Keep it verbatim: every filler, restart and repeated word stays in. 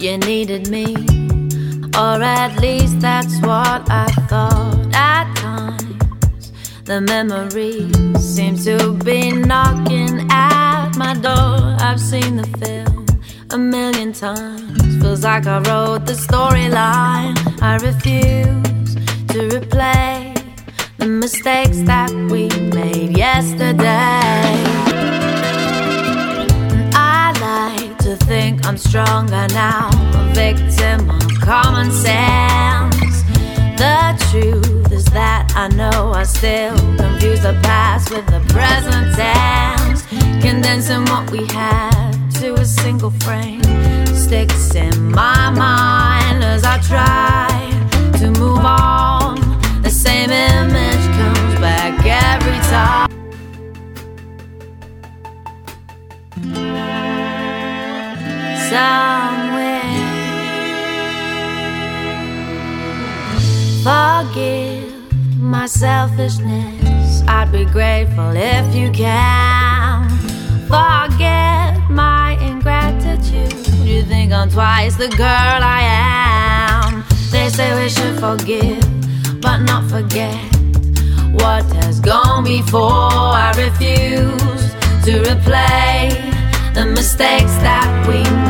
you needed me, or at least that's what I thought. At times the memories seem to be knocking at my door. I've seen the film a million times, feels like I wrote the storyline. I refuse to replay the mistakes that we made yesterday. I like to think I'm stronger now, a victim of common sense. The truth is that I know I still confuse the past with the present tense, condensing what we had to a single frame sticks in my mind as I try to move on. The same image comes back every time. Somewhere, forgive my selfishness. I'd be grateful if you can. Forget my ingratitude. You think I'm twice the girl I am. They say we should forgive, but not forget what has gone before. I refuse to replay the mistakes that we made.